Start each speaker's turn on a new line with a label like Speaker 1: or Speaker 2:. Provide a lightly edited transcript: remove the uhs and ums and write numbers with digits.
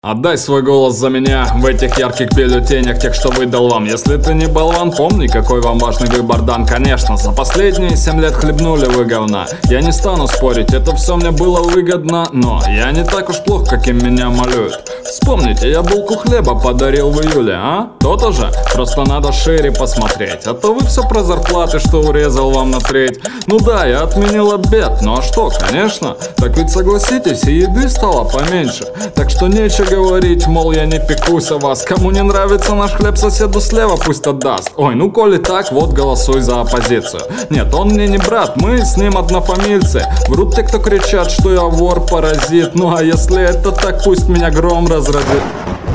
Speaker 1: Отдай свой голос за меня в этих ярких бюллетенях, тех, что выдал вам. Если ты не болван, помни, какой вам важный выбор дан. Конечно, за последние 7 лет хлебнули вы говна. Я не стану спорить, это все мне было выгодно, но я не так уж плох, каким меня малюют. Вспомните, я булку хлеба подарил в июле, а? То-то же, просто надо шире посмотреть. А то вы все про зарплаты, что урезал вам на треть. Ну да, я отменил обед, ну а что, конечно. Так ведь согласитесь, и еды стало поменьше. Так что нечего говорить, мол, я не пекусь о вас. Кому не нравится наш хлеб, соседу слева пусть отдаст. Ой, ну коли так, вот голосуй за оппозицию. Нет, он мне не брат, мы с ним однофамильцы. Врут те, кто кричат, что я вор-паразит. Ну а если это так, пусть меня гром разразит.